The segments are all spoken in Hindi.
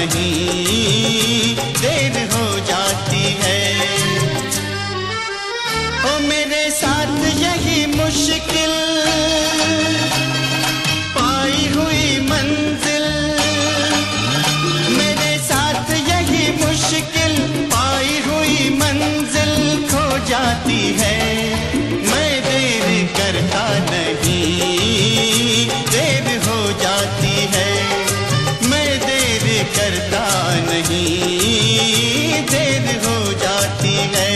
नहीं, देर हो जाती है। ओ मेरे साथ यही मुश्किल पाई हुई मंजिल, मेरे साथ यही मुश्किल पाई हुई मंजिल खो जाती है। मैं देर करता नहीं, देर हो जाती है। मैं देर करता नहीं, देर हो जाती है।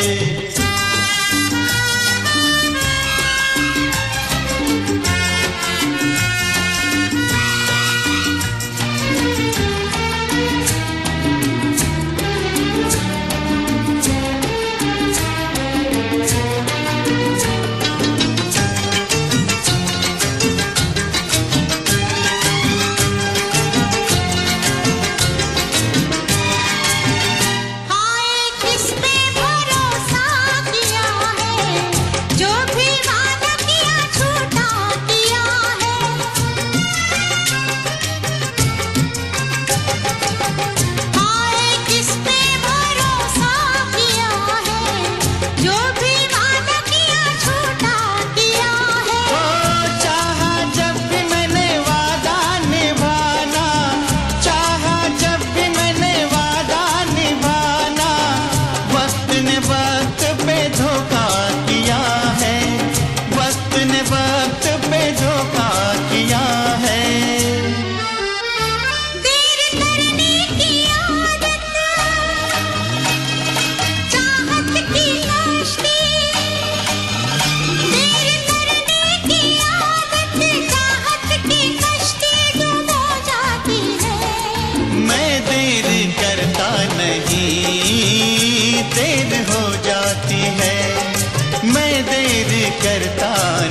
देर हो जाती है। मैं देर करता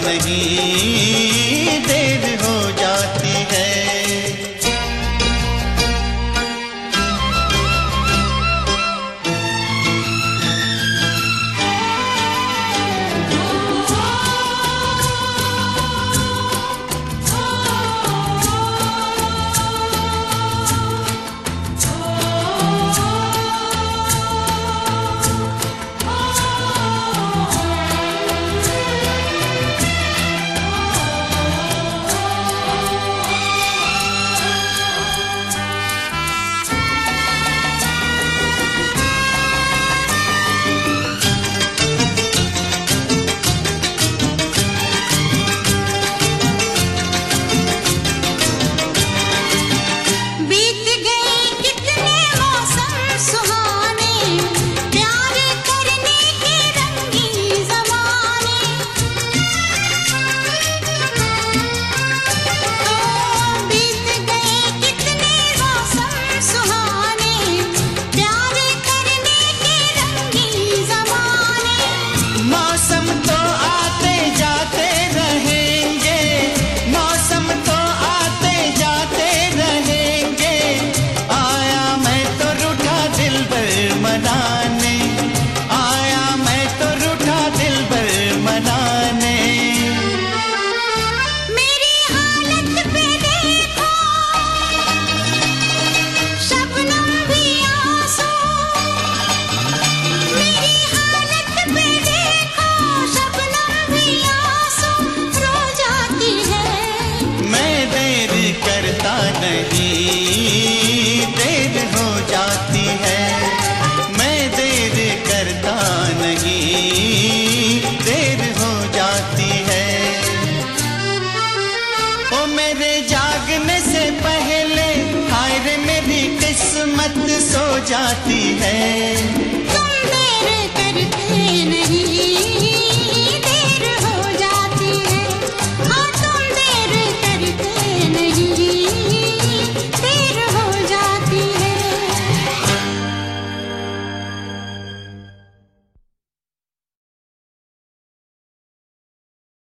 नहीं, देर हो जाती है। नहीं, देर हो जाती है। मैं देर करता नहीं, देर हो जाती है। ओ मेरे जागने से पहले हाय रे मेरी किस्मत सो जाती है।